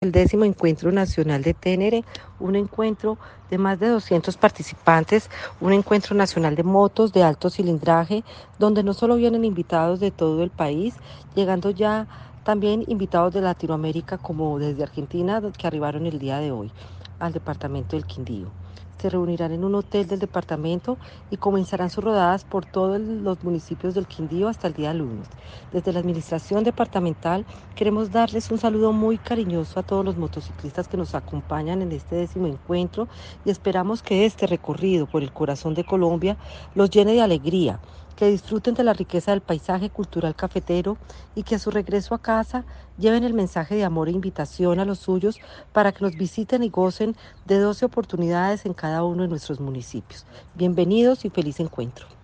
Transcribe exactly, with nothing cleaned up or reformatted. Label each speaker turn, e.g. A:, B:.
A: El décimo Encuentro Nacional de Ténere, un encuentro de más de doscientos participantes, un encuentro nacional de motos de alto cilindraje, donde no solo vienen invitados de todo el país, llegando ya también invitados de Latinoamérica como desde Argentina, que arribaron el día de hoy al departamento del Quindío. Se reunirán en un hotel del departamento y comenzarán sus rodadas por todos los municipios del Quindío hasta el día lunes. Desde la administración departamental queremos darles un saludo muy cariñoso a todos los motociclistas que nos acompañan en este décimo encuentro y esperamos que este recorrido por el corazón de Colombia los llene de alegría, que disfruten de la riqueza del paisaje cultural cafetero y que a su regreso a casa lleven el mensaje de amor e invitación a los suyos para que nos visiten y gocen de doce oportunidades en cada uno de nuestros municipios. Bienvenidos y feliz encuentro.